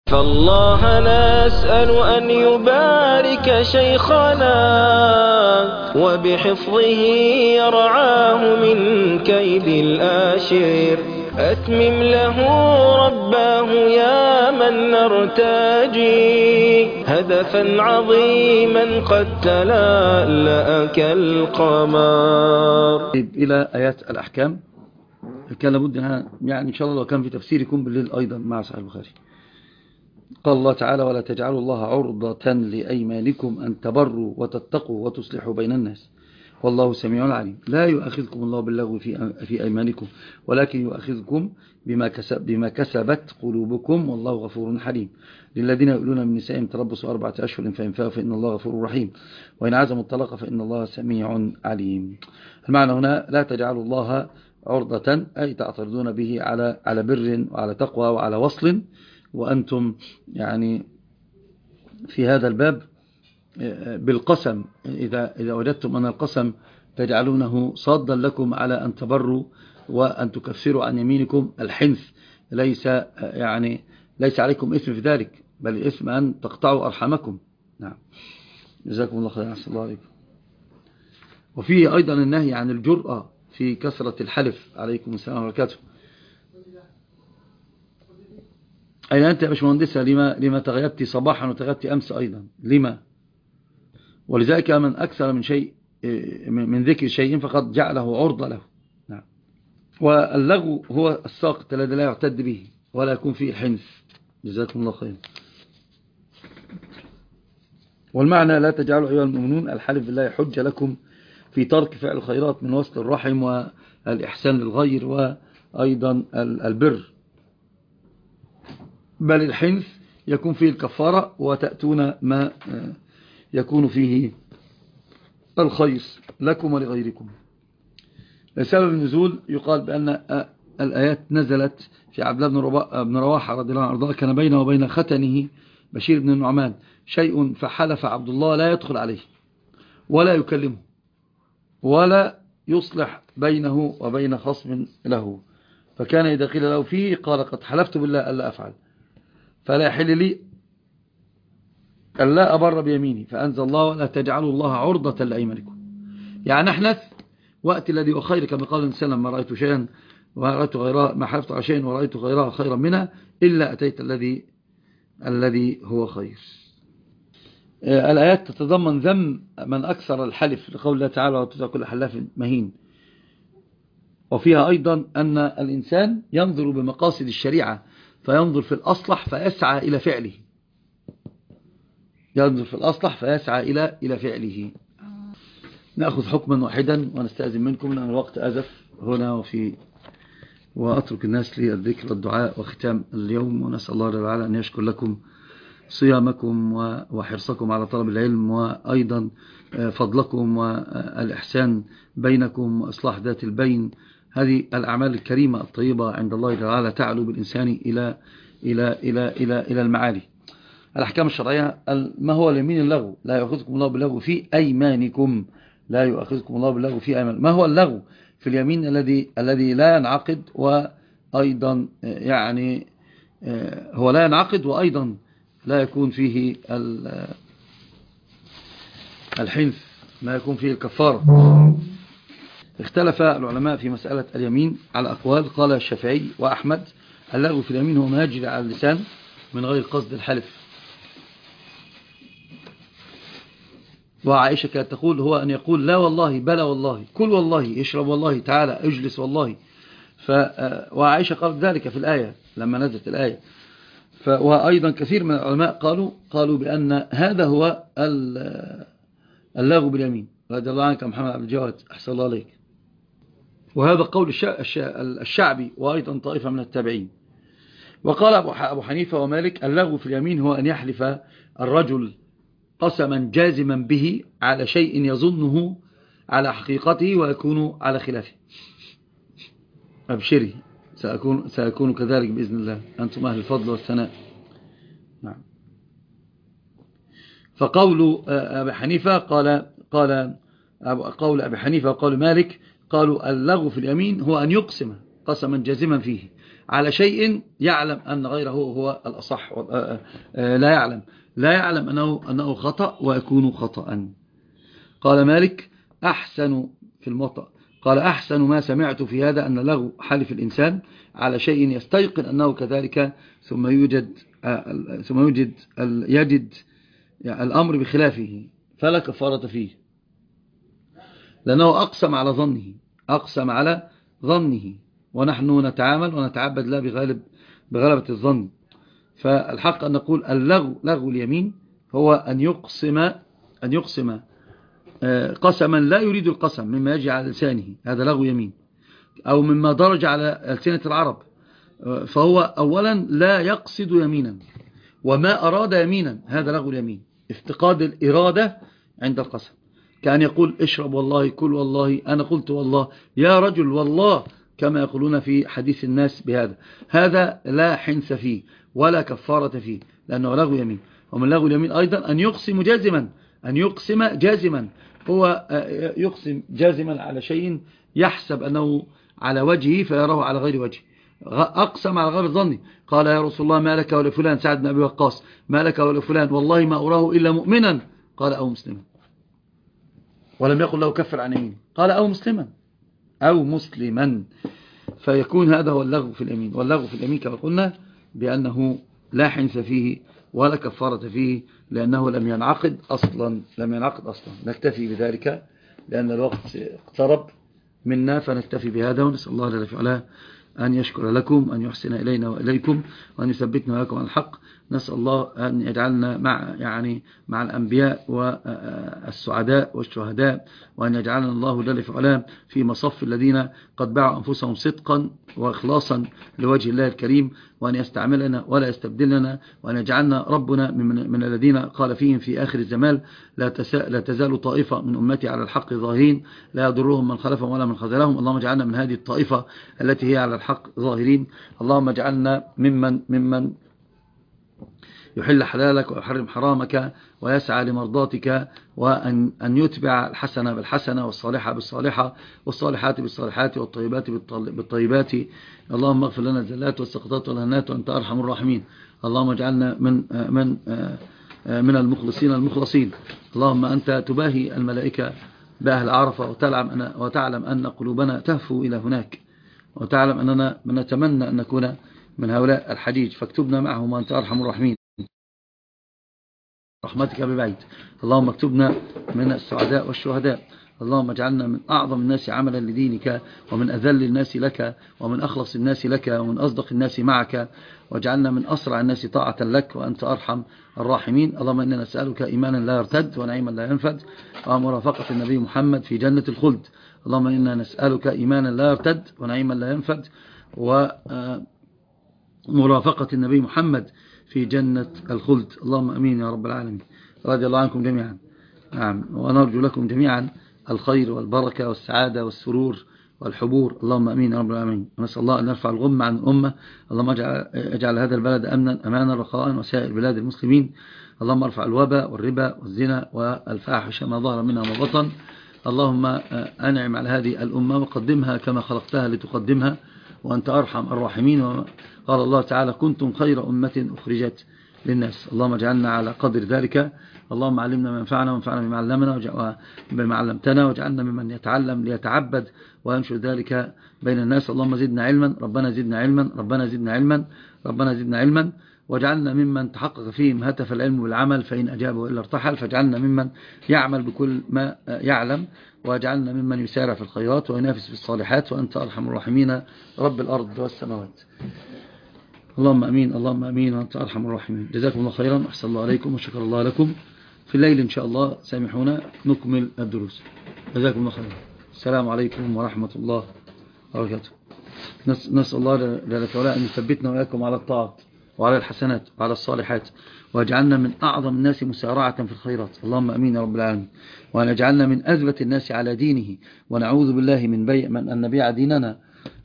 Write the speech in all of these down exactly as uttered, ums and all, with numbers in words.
فالله نسأل أن يبارك شيخنا وبحفظه يرعاه من كيد الآشر. أتمم له رباه يا من نرتجي هدفا عظيما قد تلألأ كالقمر. إلى آيات الأحكام كان لابد أنها يعني إن شاء الله لو كان في تفسير يكون بالليل أيضا مع صحيح البخاري. قال الله تعالى: ولا تجعلوا الله عرضة لأيمانكم أن تبروا وتتقوا وتصلحوا بين الناس والله سميع عليم. لا يؤاخذكم الله باللغو في في أيمانكم ولكن يؤاخذكم بما كسب بما كسبت قلوبكم والله غفور حليم. للذين يؤلون من نسائهم تربص أربعة أشهر فإن فاءوا فإن الله غفور رحيم وإن عزموا الطلاق فإن الله سميع عليم. المعنى هنا: لا تجعلوا الله عرضة، أي تعترضون به على على بر وعلى تقوى وعلى وصل، وأنتم يعني في هذا الباب بالقسم إذا, إذا وجدتم أن القسم تجعلونه صادا لكم على أن تبروا وأن تكفروا عن يمينكم، الحنث ليس يعني ليس عليكم إثم في ذلك، بل الإثم أن تقطعوا أرحامكم. نعم، جزاكم الله خير، أحسن الله عليكم. وفيه أيضا النهي عن الجرأة في كثرة الحلف. عليكم السلام وبركاته. أين أنت يا باشمهندسة؟ لما, لما تغيبت صباحا وتغيبت أمس أيضا؟ لما؟ ولذلك من أكثر من شيء من ذكر شيء فقد جعله عرضة له. نعم. واللغو هو الساقط الذي لا يعتد به ولا يكون فيه الحنث. جزاكم الله خير. والمعنى: لا تجعلوا أيها المؤمنون الحلف بالله حجة لكم في ترك فعل الخيرات من وصل الرحم والإحسان للغير وأيضا البر، بل الحنث يكون فيه الكفارة وتأتون ما يكون فيه الخير لكم ولغيركم. سبب النزول يقال بأن الآيات نزلت في عبد الله بن رواحة رضي الله عنه، كان بينه وبين ختنه بشير بن النعمان شيء فحلف عبد الله لا يدخل عليه ولا يكلمه ولا يصلح بينه وبين خصم له، فكان إذا قيل له فيه قال: قد حلفت بالله ألا أفعل، فلا يحل لي ألا أبر بيميني. فأنزل الله: ولا تجعلوا الله عرضة لأيمانكم، يعني نحنث وقت الذي هو خير، كما قال الإنسان: ما رأيت شيئا ورأيت غيرها، ما حلفت على شيء ورأيت غيرها خيرا منها إلا أتيت الذي الذي هو خير. الآيات تتضمن ذم من أكثر الحلف لقول الله تعالى: وتطع كل حلاف مهين. وفيها أيضا أن الإنسان ينظر بمقاصد الشريعة فينظر في الأصلح فيسعى إلى فعله، ينظر في الأصلح فيسعى إلى إلى فعله. نأخذ حكما واحدا ونستأذن منكم لأن الوقت أزف هنا وفي وأترك الناس للذكر والدعاء وختام اليوم. ونسأل الله تعالى أن يشكر لكم صيامكم وحرصكم على طلب العلم وأيضا فضلكم والإحسان بينكم وإصلاح ذات البين. هذه الأعمال الكريمة الطيبة عند الله تعالى تعلو بالإنسان إلى إلى إلى إلى إلى المعالي. الأحكام الشرعية: ما هو اليمين اللغو؟ لا يؤاخذكم الله باللغو في أيمانكم، لا يؤاخذكم الله باللغو في أيمانكم. ما هو اللغو في اليمين الذي الذي لا ينعقد وأيضا يعني هو لا ينعقد وأيضا لا يكون فيه الحنث، ما يكون فيه الكفارة. اختلف العلماء في مسألة اليمين على أقوال. قال الشافعي وأحمد: اللغو في اليمين هو ما يجري على اللسان من غير قصد الحلف. وعائشة كانت تقول: هو أن يقول لا والله، بلى والله، كل والله، اشرب والله، تعالى اجلس والله. ف وعائشة قالت ذلك في الآية لما نزلت الآية. ف وأيضا كثير من العلماء قالوا قالوا بأن هذا هو اللغو باليمين. رضي الله عنك محمد عبد الجواد، أحسن الله عليك. وهذا قول الشعبي وأيضا طائفة من التابعين. وقال أبو حنيفة ومالك: اللغو في اليمين هو أن يحلف الرجل قسما جازما به على شيء يظنه على حقيقته ويكون على خلافه. أبشري، سأكون, سأكون كذلك بإذن الله، أنتم أهل الفضل والثناء. نعم. فقول أبي حنيفة قال قال قول أبي حنيفة وقول مالك قالوا: اللغو في اليمين هو أن يقسم قسما جازما فيه على شيء يعلم أن غيره هو الأصح، لا يعلم لا يعلم أنه, أنه خطأ ويكون خطأ. قال مالك أحسن في الموطأ قال أحسن ما سمعت في هذا أن له حلف الإنسان على شيء يستيقن أنه كذلك ثم يوجد ثم يوجد يجد الأمر بخلافه فلا كفارة فيه، لأنه أقسم على ظنه أقسم على ظنه ونحن نتعامل ونتعبد لا بغالب بغلبة الظن. فالحق أن نقول اللغو لغو اليمين هو أن يقسم أن يقسم قسما لا يريد القسم مما يجي على لسانه، هذا لغو يمين، أو مما درج على ألسنة العرب، فهو أولا لا يقصد يمينا وما أراد يمينا، هذا لغو اليمين، افتقاد الإرادة عند القسم، كأن يقول اشرب والله، كل والله، أنا قلت والله، يا رجل والله، كما يقولون في حديث الناس بهذا، هذا لا حنث فيه ولا كفارة فيه لأنه لغو يمين. ومن لغو اليمين أيضا أن يقسم جازما أن يقسم جازما هو يقسم جازما على شيء يحسب أنه على وجهه فيراه على غير وجهه، أقسم على غير ظني، قال يا رسول الله ما لك ولفلان، سعد بن أبي وقاص، ما لك ولفلان والله ما أراه إلا مؤمنا، قال أو مسلما، ولم يقل له كفر عن يمين، قال أو مسلما أو مسلما، فيكون هذا هو اللغو في اليمين. واللغو في اليمين كما قلنا بأنه لا حنث فيه ولا كفارة فيه لأنه لم ينعقد أصلا لم ينعقد أصلا. نكتفي بذلك لأن الوقت اقترب منا، فنكتفي بهذا، ونسأل الله جل وعلا أن يشكر لكم، أن يحسن إلينا وإليكم، وأن يثبتنا وإياكم على الحق. نسأل الله أن يجعلنا مع يعني مع الأنبياء والسعداء والشهداء، وأن يجعلنا الله جل وعلا في مصف الذين قد باعوا أنفسهم صدقا وإخلاصا لوجه الله الكريم، وأن يستعملنا ولا يستبدلنا، وأن يجعلنا ربنا من, من الذين قال فيهم في آخر الزمان لا, لا تزال طائفة من أمتي على الحق ظاهرين لا يضرهم من خلفهم ولا من خذلهم. اللهم اجعلنا من هذه الطائفة التي هي على الحق ظاهرين. اللهم اجعلنا ممن ممن يحل حلالك ويحرم حرامك ويسعى لمرضاتك، وأن أن يتبع الحسنة بالحسنة والصالحة بالصالحة والصالحات بالصالحات والطيبات بالطيبات. اللهم اغفر لنا الزلات والسقطات والهنات وأنت أرحم الراحمين. اللهم اجعلنا من من من المخلصين المخلصين. اللهم أنت تباهي الملائكة بأهل عرفة وتعلم, وتعلم أن قلوبنا تهفو إلى هناك، وتعلم أننا نتمنى أن نكون من هؤلاء الحجيج، فاكتبنا معهم وأنت أرحم الراحمين رحمتك ببعيد. اللهم اكتبنا من السعداء والشهداء. اللهم اجعلنا من أعظم الناس عملا لدينك، ومن أذل الناس لك، ومن أخلص الناس لك، ومن أصدق الناس معك، واجعلنا من أسرع الناس طاعة لك وأنت أرحم الراحمين. اللهم إننا نسألك إيمانا لا يرتد ونعيما لا ينفد ومرافقة النبي محمد في جنة الخلد. اللهم إننا نسألك إيمانا لا يرتد ونعيما لا ينفد ومرافقة النبي محمد في جنة الخلد. اللهم أمين يا رب العالمين. رضي الله عنكم جميعا. نعم، ونرجو لكم جميعا الخير والبركة والسعادة والسرور والحبور. اللهم أمين يا رب العالمين. ونسأل الله أن نرفع الغم عن الأمة. اللهم اجعل, اجعل هذا البلد أمنا أمانا رخاء وسائر بلاد المسلمين. اللهم ارفع الوباء والربا والزنا والفاحشة ما ظهر منها وما بطن. اللهم أنعم على هذه الأمة وقدمها كما خلقتها لتقدمها وأنت أرحم الراحمين. قال الله تعالى كنتم خير أمة أخرجت للناس. اللهم اجعلنا على قدر ذلك. اللهم علمنا ما ينفعنا وانفعنا بما علمنا وبما علمتنا، واجعلنا ممن يتعلم ليتعبد وينشر ذلك بين الناس. اللهم زدنا علما، ربنا زدنا علما، ربنا زدنا علما، ربنا زدنا علما، واجعلنا ممن تحقق فيهم هتف العلم بالعمل، فإن أجابوا إلا ارتحل. فاجعلنا ممن يعمل بكل ما يعلم، واجعلنا ممن يسارع في الخيرات وينافس في الصالحات وأنت أرحم الراحمين رب الأرض والسماوات. اللهم أمين، اللهم أمين وأنت أرحم الراحمين. جزاكم الله خيرا، أحسن الله عليكم وشكر الله لكم. في الليل إن شاء الله سامحونا نكمل الدروس. جزاكم الله خيرا. السلام عليكم ورحمة الله وبركاته. نسأل الله جل وعلا أن يثبتنا وإياكم على الطاعات وعلى الحسنات وعلى الصالحات، واجعلنا من أعظم الناس مسارعة في الخيرات. اللهم أمين يا رب العالمين. وأن يجعلنا من أثبت الناس على دينه، ونعوذ بالله من بيع من أن نبيع ديننا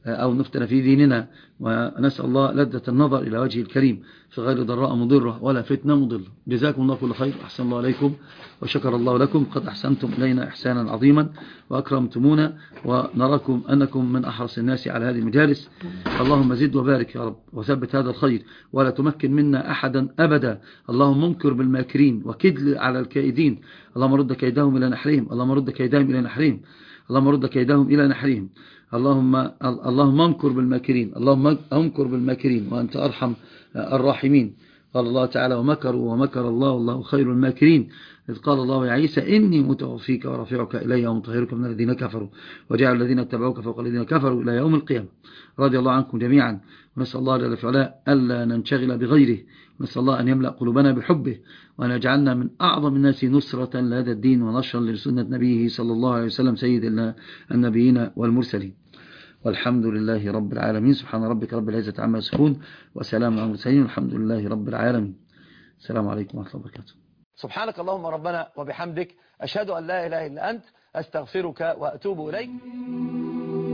أو نفتن في ديننا، ونسأل الله لذة النظر إلى وجهه الكريم في غير ضراء مضرة ولا فتنة مضلة. جزاكم الله كل خير، أحسن الله عليكم وشكر الله لكم، قد أحسنتم إلينا إحسانا عظيما وأكرمتمونا، ونراكم أنكم من أحرص الناس على هذه المجالس. اللهم زد وبارك يا رب وثبت هذا الخير، ولا تمكن منا أحدا أبدا. اللهم منكر بالماكرين وكدل على الكائدين، اللهم رد كيدهم إلى نحرهم، اللهم رد كيدهم إلى نحرهم، اللهم رد كيدهم إلى نحرهم. اللهم اللهم انكر بالماكرين، اللهم انكر بالماكرين وأنت أرحم الراحمين. قال الله تعالى: ومكروا ومكر الله والله خير الماكرين. إذ قال الله يا عيسى: إني متوفيك ورافعك إلي ومطهرك من الذين كفروا وجعل الذين اتبعوك فوق الذين كفروا إلى يوم القيامة. رضي الله عنكم جميعا، ونسأل الله جل في علاه ألا ننشغل بغيره، ونسأل الله أن يملأ قلوبنا بحبه، وأن من أعظم الناس نصرة لهذا الدين ونشرا لسنة نبيه صلى الله عليه وسلم سيد النبيين والمرسلين. والحمد لله رب العالمين. سبحان ربك رب العزة عما يصفون وسلام على المرسلين والحمد لله رب العالمين. السلام عليكم ورحمة الله وبركاته. سبحانك اللهم ربنا وبحمدك، أشهد أن لا إله إلا أنت، أستغفرك وأتوب إليك.